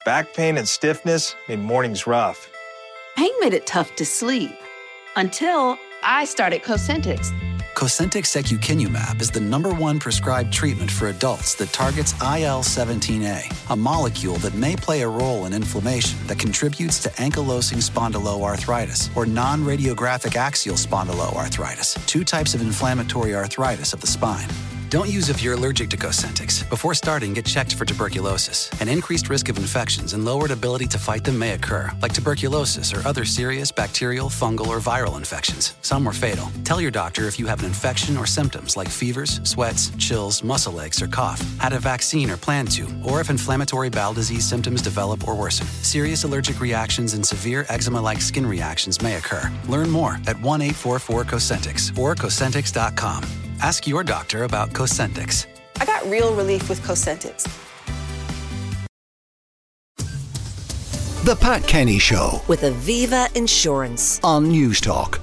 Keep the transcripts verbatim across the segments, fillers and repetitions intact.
Back pain and stiffness made mornings rough. Pain made it tough to sleep. Until I started Cosentyx. Cosentyx secukinumab is the number one prescribed treatment for adults that targets I L seventeen A, a molecule that may play a role in inflammation that contributes to ankylosing spondyloarthritis or non-radiographic axial spondyloarthritis, two types of inflammatory arthritis of the spine. Don't use if you're allergic to Cosentyx. Before starting, get checked for tuberculosis. An increased risk of infections and lowered ability to fight them may occur, like tuberculosis or other serious bacterial, fungal, or viral infections. Some are fatal. Tell your doctor if you have an infection or symptoms like fevers, sweats, chills, muscle aches, or cough, had a vaccine or plan to, or if inflammatory bowel disease symptoms develop or worsen. Serious allergic reactions and severe eczema-like skin reactions may occur. Learn more at one eight four four Cosentyx or Cosentyx dot com. Ask your doctor about Cosentyx. I got real relief with Cosentyx. The Pat Kenny Show with Aviva Insurance on News Talk.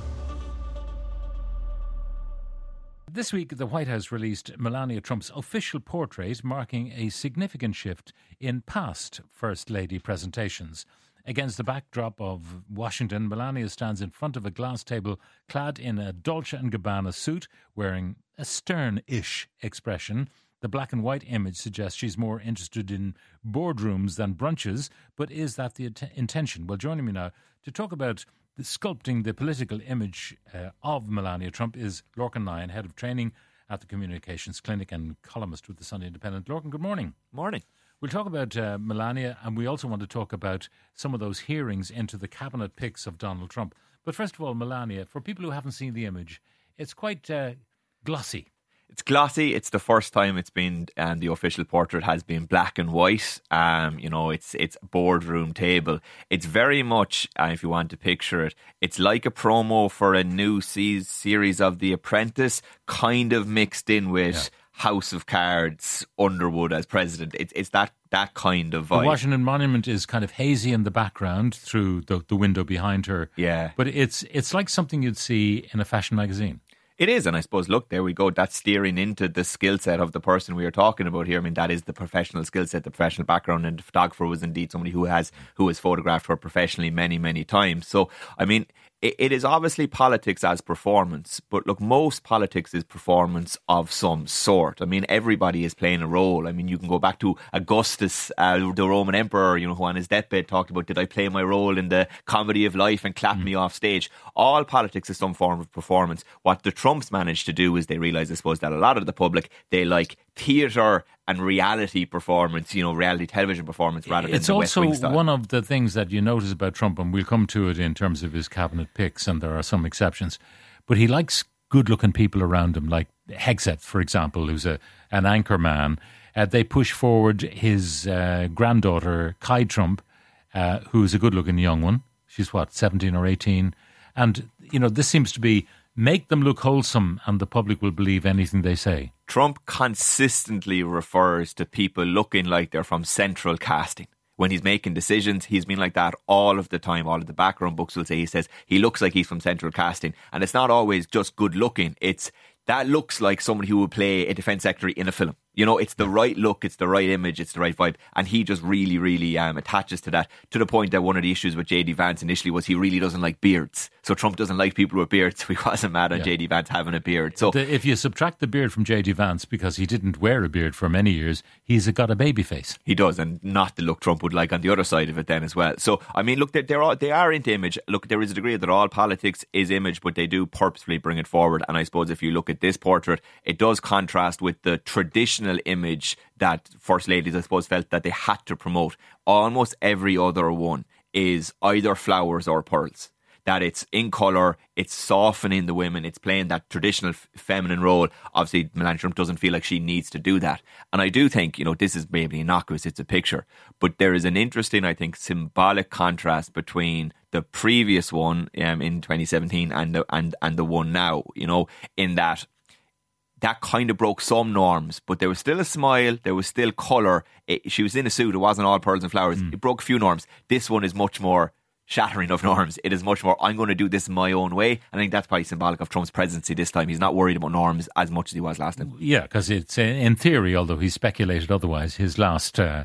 This week, the White House released Melania Trump's official portrait, marking a significant shift in past First Lady presentations. Against the backdrop of Washington, Melania stands in front of a glass table clad in a Dolce and Gabbana suit, wearing a stern-ish expression. The black and white image suggests she's more interested in boardrooms than brunches, but is that the int- intention? Well, joining me now to talk about the sculpting the political image uh, of Melania Trump is Lorcan Lyon, Head of Training at the Communications Clinic and columnist with the Sunday Independent. Lorcan, good morning. Morning. We'll talk about uh, Melania, and we also want to talk about some of those hearings into the cabinet picks of Donald Trump. But first of all, Melania, for people who haven't seen the image, it's quite uh, glossy. It's glossy. It's the first time it's been, and the official portrait has been black and white. Um, you know, it's it's boardroom table. It's very much, uh, if you want to picture it, it's like a promo for a new se- series of The Apprentice, kind of mixed in with yeah. House of Cards, Underwood as president. It's it's that that kind of vibe. The Washington Monument is kind of hazy in the background through the, the window behind her. Yeah, but it's it's like something you'd see in a fashion magazine. It is, and I suppose, look, there we go. That's steering into the skill set of the person we are talking about here. I mean, that is the professional skill set, the professional background, and the photographer was indeed somebody who has who has photographed her professionally many, many times. So, I mean, it, it is obviously politics as performance, but look, most politics is performance of some sort. I mean, everybody is playing a role. I mean, you can go back to Augustus, uh, the Roman emperor, you know, who on his deathbed talked about, did I play my role in the comedy of life and clap mm. me off stage? All politics is some form of performance. What the Trumps managed to do is they realise, I suppose, that a lot of the public, they like theatre and reality performance, you know, reality television performance rather than it's the West Wing Wing style. It's also one of the things that you notice about Trump, and we'll come to it in terms of his cabinet picks, and there are some exceptions, but he likes good-looking people around him, like Hegseth, for example, who's a an anchor man. Uh, they push forward his uh, granddaughter, Kai Trump, uh, who's a good-looking young one. She's, what, seventeen or eighteen? And, you know, this seems to be make them look wholesome and the public will believe anything they say. Trump consistently refers to people looking like they're from central casting. When he's making decisions, he's been like that all of the time. All of the background books will say, he says, he looks like he's from central casting. And it's not always just good looking. It's, that looks like somebody who would play a defence secretary in a film. You know, it's the right look, it's the right image, it's the right vibe. And he just really, really um, attaches to that, to the point that one of the issues with J D Vance initially was he really doesn't like beards. So Trump doesn't like people with beards. So he wasn't mad on yeah. J D Vance having a beard. So the, if you subtract the beard from J D Vance, because he didn't wear a beard for many years, he's got a baby face. He does, and not the look Trump would like on the other side of it then as well. So, I mean, look, they're, they're all, they are into image. Look, there is a degree that all politics is image, but they do purposefully bring it forward. And I suppose if you look at this portrait, it does contrast with the traditional image that First Ladies, I suppose, felt that they had to promote. Almost every other one is either flowers or pearls. That it's in colour, it's softening the women, it's playing that traditional f- feminine role. Obviously, Melania Trump doesn't feel like she needs to do that. And I do think, you know, this is maybe innocuous, it's a picture. But there is an interesting, I think, symbolic contrast between the previous one um, in twenty seventeen and the, and, and the one now, you know, in that that kind of broke some norms, but there was still a smile, there was still colour. It, she was in a suit, it wasn't all pearls and flowers. Mm. It broke a few norms. This one is much more shattering of norms. It is much more, I'm going to do this my own way. I think that's probably symbolic of Trump's presidency this time. He's not worried about norms as much as he was last time. Yeah, because it's, in theory, although he speculated otherwise, his last uh,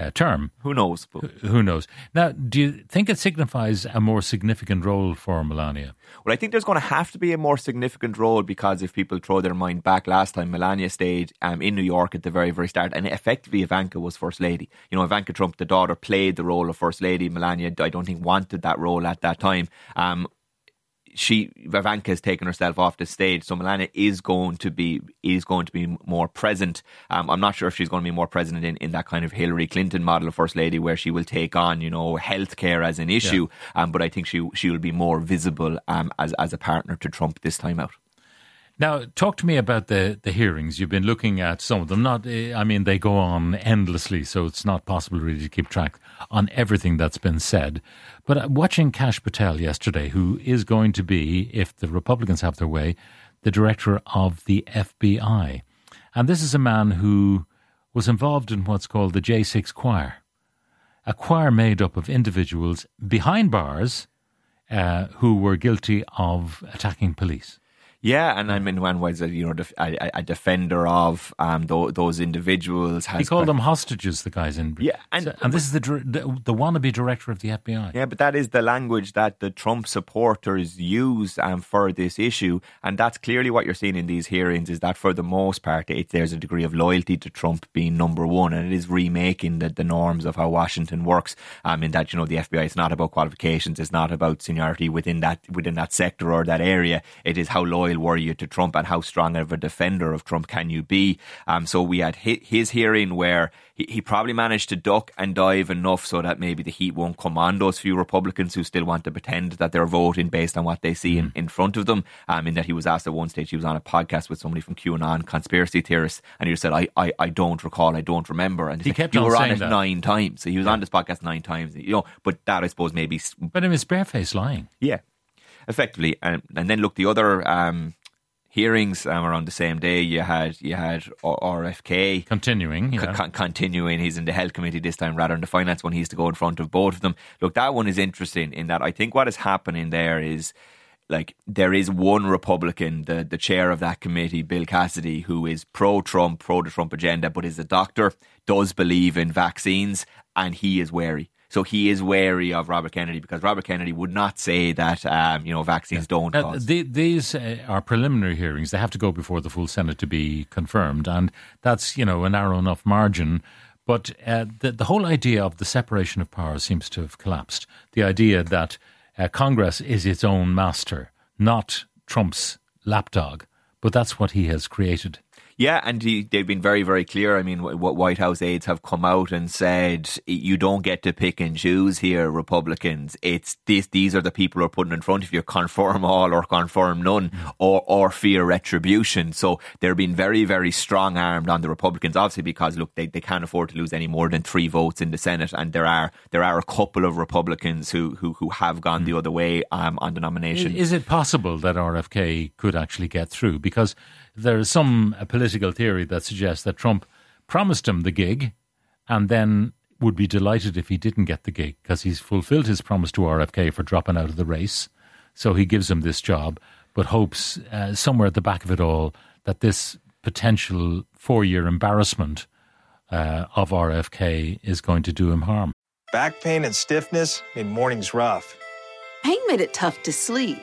uh, term. Who knows? Who, who knows? Now, do you think it signifies a more significant role for Melania? Well, I think there's going to have to be a more significant role, because if people throw their mind back last time, Melania stayed um, in New York at the very, very start, and effectively Ivanka was First Lady. You know, Ivanka Trump, the daughter, played the role of First Lady. Melania, I don't think, wanted that role at that time. Um, She Ivanka has taken herself off the stage, so Melania is going to be is going to be more present. Um, I'm not sure if she's going to be more present in, in that kind of Hillary Clinton model of First Lady, where she will take on, you know, healthcare as an issue. Yeah. Um, but I think she she will be more visible um, as as a partner to Trump this time out. Now, talk to me about the, the hearings. You've been looking at some of them. Not, I mean, they go on endlessly, so it's not possible really to keep track on everything that's been said. But watching Kash Patel yesterday, who is going to be, if the Republicans have their way, the director of the F B I. And this is a man who was involved in what's called the J six Choir, a choir made up of individuals behind bars uh, who were guilty of attacking police. Yeah, and I mean, one was a, you know, a, a defender of um, th- those individuals. Has he called them hostages, the guys in. Yeah, and, so, and this is the, the the wannabe director of the F B I. Yeah, but that is the language that the Trump supporters use um, for this issue, and that's clearly what you're seeing in these hearings. Is that for the most part, it, there's a degree of loyalty to Trump being number one, and it is remaking the, the norms of how Washington works. Um, in that, you know, the F B I is not about qualifications, it's not about seniority within that within that sector or that area. It is how loyal were you to Trump and how strong of a defender of Trump can you be. Um, so we had his hearing where he, he probably managed to duck and dive enough so that maybe the heat won't come on those few Republicans who still want to pretend that they're voting based on what they see in, in front of them. Um, in that he was asked at one stage, he was on a podcast with somebody from QAnon, conspiracy theorists, and he said, I, I, I don't recall, I don't remember. And he said, kept you on were saying on it that. nine times. So he was yeah. on this podcast nine times. You know, but that I suppose maybe. But it was barefaced lying. Yeah, effectively. And, and then look, the other um, hearings um, around the same day, you had you had R F K continuing, yeah. con- continuing. He's in the health committee this time rather than the finance one. He has to go in front of both of them. Look, that one is interesting in that I think what is happening there is, like, there is one Republican, the the chair of that committee, Bill Cassidy, who is pro-Trump, pro the Trump agenda, but is a doctor, does believe in vaccines, and he is wary. So he is wary of Robert Kennedy, because Robert Kennedy would not say that um, you know vaccines yeah. don't now, cause. The, these uh, are preliminary hearings. They have to go before the full Senate to be confirmed, and that's, you know, a narrow enough margin. But uh, the, the whole idea of the separation of powers seems to have collapsed. The idea that uh, Congress is its own master, not Trump's lapdog, but that's what he has created. Yeah, and he, they've been very, very clear. I mean, what White House aides have come out and said, you don't get to pick and choose here, Republicans. It's this, these are the people who are putting in front of you, conform all or conform none, mm. or, or fear retribution. So they're being very, very strong-armed on the Republicans, obviously, because, look, they, they can't afford to lose any more than three votes in the Senate. And there are there are a couple of Republicans who, who, who have gone mm. the other way um, on the nomination. Is, is it possible that R F K could actually get through? Because there is some uh, political theory that suggests that Trump promised him the gig and then would be delighted if he didn't get the gig, because he's fulfilled his promise to R F K for dropping out of the race. So he gives him this job, but hopes uh, somewhere at the back of it all that this potential four-year embarrassment uh, of R F K is going to do him harm. Back pain and stiffness made mornings rough. Pain made it tough to sleep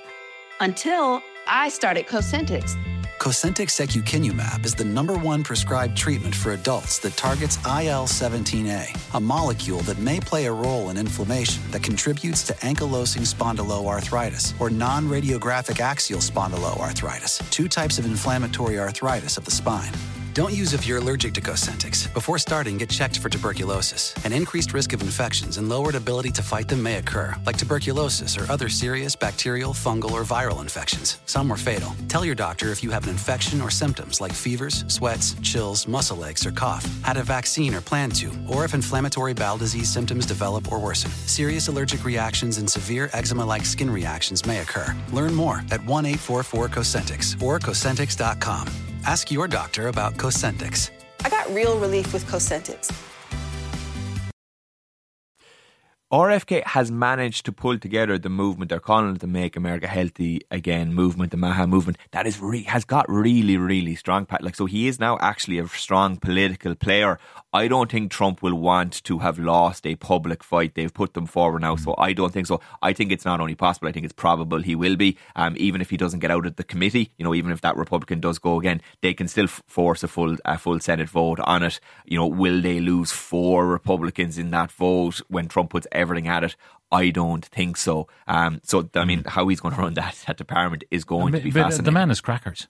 until I started Cosentyx. Cosentyx secukinumab is the number one prescribed treatment for adults that targets I L seventeen A, a molecule that may play a role in inflammation that contributes to ankylosing spondyloarthritis or non-radiographic axial spondyloarthritis, two types of inflammatory arthritis of the spine. Don't use if you're allergic to Cosentyx. Before starting, get checked for tuberculosis. An increased risk of infections and lowered ability to fight them may occur, like tuberculosis or other serious bacterial, fungal, or viral infections. Some are fatal. Tell your doctor if you have an infection or symptoms like fevers, sweats, chills, muscle aches, or cough, had a vaccine or plan to, or if inflammatory bowel disease symptoms develop or worsen. Serious allergic reactions and severe eczema-like skin reactions may occur. Learn more at one eight four four Cosentyx or Cosentyx dot com. Ask your doctor about Cosentyx. I got real relief with Cosentyx. R F K has managed to pull together the movement. They're calling it the Make America Healthy Again movement, the MAHA movement. That is re- has got really, really strong. Like, so he is now actually a strong political player. I don't think Trump will want to have lost a public fight. They've put them forward now, so I don't think so. I think it's not only possible, I think it's probable he will be. Um, even if he doesn't get out of the committee, you know, even if that Republican does go again, they can still f- force a full a full Senate vote on it. You know, will they lose four Republicans in that vote when Trump puts everything at it? I don't think so. Um, so, I mean, how he's going to run that, that department is going but, to be but fascinating. The man is crackers.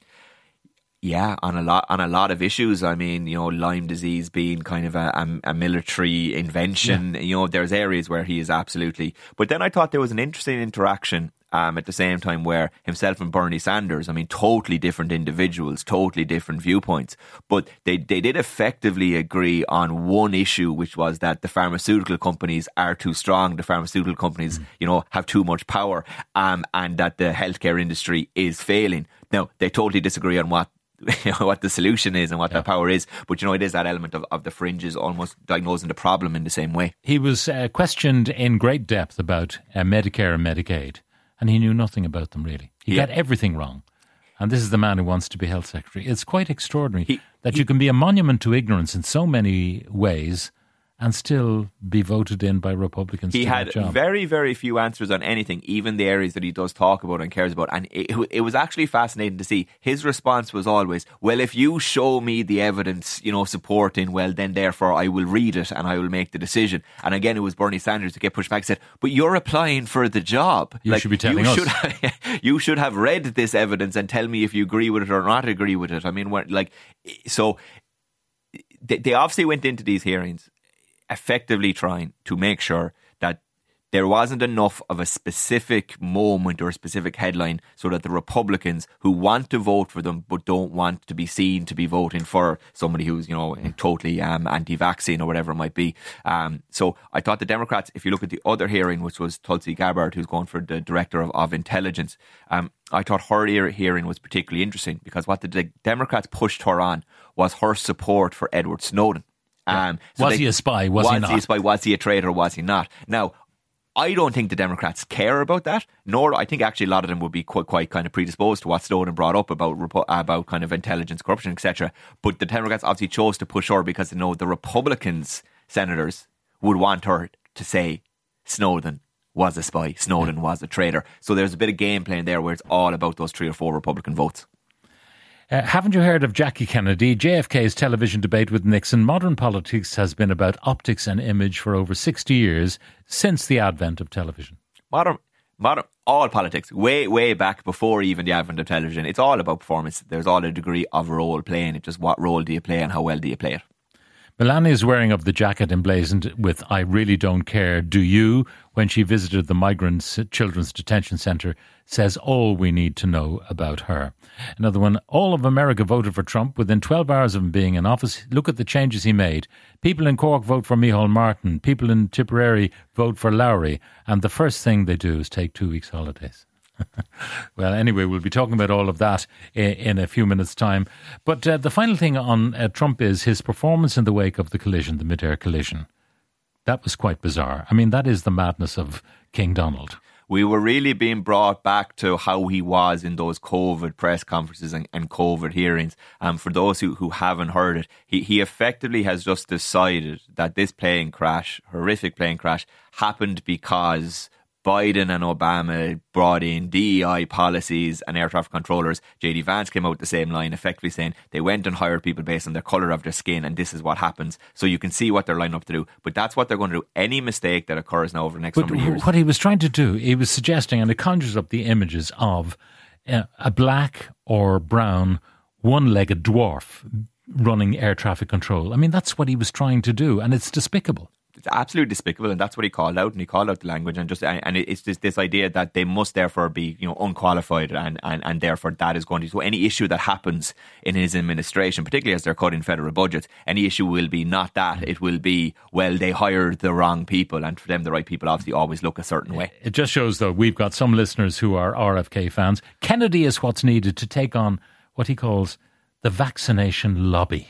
Yeah, on a lot on a lot of issues. I mean, you know, Lyme disease being kind of a, a, a military invention. Yeah. You know, there's areas where he is absolutely. But then I thought there was an interesting interaction um, at the same time where himself and Bernie Sanders, I mean, totally different individuals, totally different viewpoints. But they, they did effectively agree on one issue, which was that the pharmaceutical companies are too strong. The pharmaceutical companies, mm. you know, have too much power, um, and that the healthcare industry is failing. Now, they totally disagree on what You know, what the solution is and what yeah. that power is. But, you know, it is that element of, of the fringes almost diagnosing the problem in the same way. He was uh, questioned in great depth about uh, Medicare and Medicaid, and he knew nothing about them, really. He yeah. got everything wrong. And this is the man who wants to be health secretary. It's quite extraordinary he, that he, you can be a monument to ignorance in so many ways and still be voted in by Republicans. He to had that job. very, very few answers on anything, even the areas that he does talk about and cares about. And it, it was actually fascinating to see. His response was always, well, if you show me the evidence, you know, supporting, well, then therefore I will read it and I will make the decision. And again, it was Bernie Sanders to get pushed back and said, but you're applying for the job. You like, should be telling you us. Should have, you should have read this evidence and tell me if you agree with it or not agree with it. I mean, like, so they, they obviously went into these hearings effectively trying to make sure that there wasn't enough of a specific moment or a specific headline so that the Republicans who want to vote for them but don't want to be seen to be voting for somebody who's, you know, totally um, anti-vaccine or whatever it might be. Um, so I thought the Democrats, if you look at the other hearing, which was Tulsi Gabbard, who's going for the Director of, of Intelligence, um, I thought her hearing was particularly interesting because what the Democrats pushed her on was her support for Edward Snowden. Um, so was they, he a spy? Was, was he not? he a spy? Was he a traitor? Was he not? Now, I don't think the Democrats care about that, nor I think actually a lot of them would be quite, quite kind of predisposed to what Snowden brought up about about kind of intelligence, corruption, et cetera. But the Democrats obviously chose to push her because they know the Republicans, senators, would want her to say Snowden was a spy, Snowden yeah. was a traitor. So there's a bit of game playing there where it's all about those three or four Republican votes. Uh, haven't you heard of Jackie Kennedy? J F K's television debate with Nixon. Modern politics has been about optics and image for over sixty years since the advent of television. Modern, modern, all politics, way, way back before even the advent of television. It's all about performance. There's all a degree of role playing. It's just what role do you play and how well do you play it. Melania's wearing of the jacket emblazoned with "I really don't care, do you?" when she visited the Migrant Children's Detention Centre says all we need to know about her. Another one, all of America voted for Trump within twelve hours of him being in office. Look at the changes he made. People in Cork vote for Micheál Martin. People in Tipperary vote for Lowry. And the first thing they do is take two weeks holidays. Well, anyway, we'll be talking about all of that in, in a few minutes' time. But uh, the final thing on uh, Trump is his performance in the wake of the collision, the mid-air collision. That was quite bizarre. I mean, that is the madness of King Donald. We were really being brought back to how he was in those COVID press conferences and, and COVID hearings. And for those who, who haven't heard it, he, he effectively has just decided that this plane crash, horrific plane crash, happened because Biden and Obama brought in D E I policies and air traffic controllers. J D Vance came out with the same line, effectively saying they went and hired people based on the colour of their skin and this is what happens. So you can see what they're lining up to do. But that's what they're going to do. Any mistake that occurs now over the next but number of years. What he was trying to do, he was suggesting, and it conjures up the images of uh, a black or brown one-legged dwarf running air traffic control. I mean, that's what he was trying to do, and it's despicable. It's absolutely despicable, and that's what he called out, and he called out the language, and just and it's just this idea that they must therefore be, you know, unqualified, and, and, and therefore that is going to, so any issue that happens in his administration, particularly as they're cutting federal budgets, any issue will be not that, it will be, well, they hired the wrong people, and for them the right people obviously always look a certain way. It just shows, though, we've got some listeners who are R F K fans. Kennedy is what's needed to take on what he calls the vaccination lobby.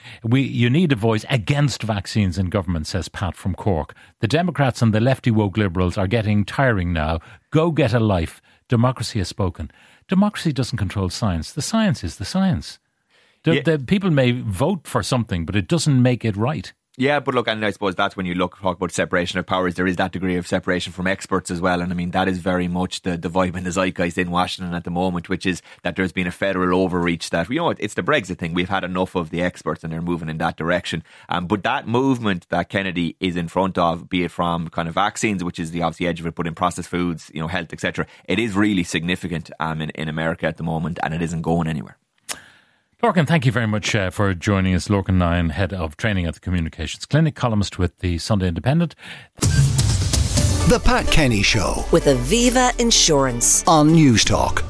We, you need a voice against vaccines in government, says Pat from Cork. The Democrats and the lefty woke Liberals are getting tiring now. Go get a life. Democracy has spoken. Democracy doesn't control science. The science is the science. The, yeah. the people may vote for something, but it doesn't make it right. Yeah, but look, and I suppose that's when you look talk about separation of powers, there is that degree of separation from experts as well. And I mean, that is very much the, the vibe and the zeitgeist in Washington at the moment, which is that there's been a federal overreach that, you know, it's the Brexit thing. We've had enough of the experts and they're moving in that direction. Um, but that movement that Kennedy is in front of, be it from kind of vaccines, which is the obviously edge of it, but in processed foods, you know, health, et cetera, it is really significant um, in, in America at the moment, and it isn't going anywhere. Lorcan, thank you very much uh, for joining us. Lorcan Nine, Head of Training at the Communications Clinic, columnist with the Sunday Independent. The Pat Kenny Show with Aviva Insurance on News Talk.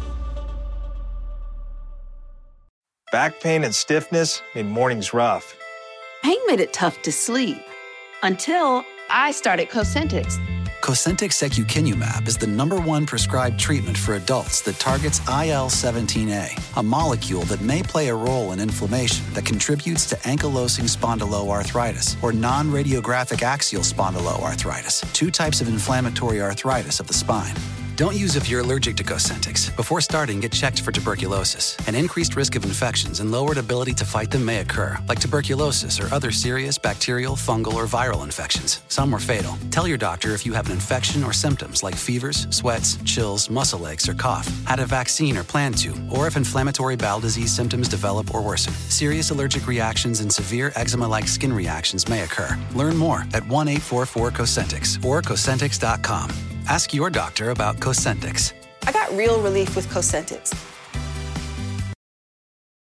Back pain and stiffness made mornings rough. Pain made it tough to sleep until I started Cosentix. Cosentix secukinumab is the number one prescribed treatment for adults that targets I L seventeen A, a molecule that may play a role in inflammation that contributes to ankylosing spondyloarthritis or non-radiographic axial spondyloarthritis, two types of inflammatory arthritis of the spine. Don't use if you're allergic to Cosentix. Before starting, get checked for tuberculosis. An increased risk of infections and lowered ability to fight them may occur, like tuberculosis or other serious bacterial, fungal, or viral infections. Some were fatal. Tell your doctor if you have an infection or symptoms like fevers, sweats, chills, muscle aches, or cough, had a vaccine or plan to, or if inflammatory bowel disease symptoms develop or worsen. Serious allergic reactions and severe eczema-like skin reactions may occur. Learn more at one eight four four Cosentix or Cosentix dot com. Ask your doctor about Cosentix. I got real relief with Cosentix.